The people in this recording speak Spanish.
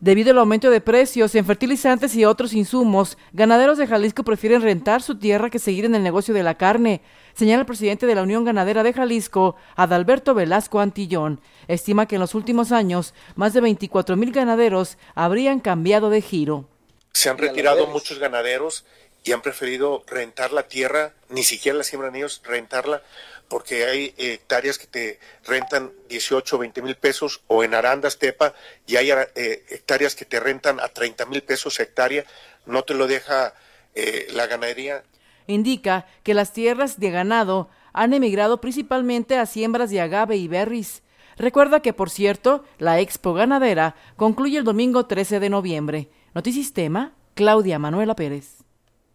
Debido al aumento de precios en fertilizantes y otros insumos, ganaderos de Jalisco prefieren rentar su tierra que seguir en el negocio de la carne, señala el presidente de la Unión Ganadera de Jalisco, Adalberto Velasco Antillón. Estima que en los últimos años, más de 24,000 ganaderos habrían cambiado de giro. Se han retirado muchos ganaderos y han preferido rentar la tierra, ni siquiera la siembran ellos, rentarla, porque hay hectáreas que te rentan 18 o 20 mil pesos, o en Arandas, Tepa, y hay hectáreas que te rentan a 30 mil pesos hectárea, no te lo deja la ganadería. Indica que las tierras de ganado han emigrado principalmente a siembras de agave y berries. Recuerda que, por cierto, la Expo Ganadera concluye el domingo 13 de noviembre. Notisistema, Claudia Manuela Pérez.